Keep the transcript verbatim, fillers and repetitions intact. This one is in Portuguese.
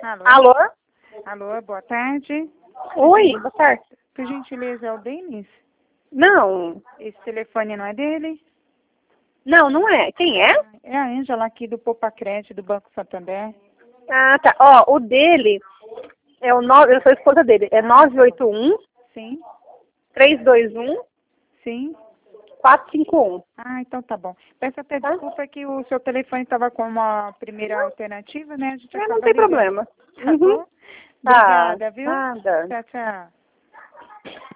Alô? Alô? Alô, boa tarde. Oi, boa tarde. Por gentileza, é o Denis? Não, Esse telefone não é dele? não, não é. Quem é? É a Ângela aqui do Poupa Crédito, do Banco Santander. Ah, tá. Ó, o dele é o nove, eu sou a esposa dele, é nove oito um, Sim, três dois um, sim. quatro cinco um. Ah, então tá bom. Peço até Tá? desculpa que o seu telefone estava com uma primeira alternativa, né? A gente É, não acaba tem ligando. problema. Tá Uhum. bom? Tá, Obrigada, viu? nada. Tchau, tchau.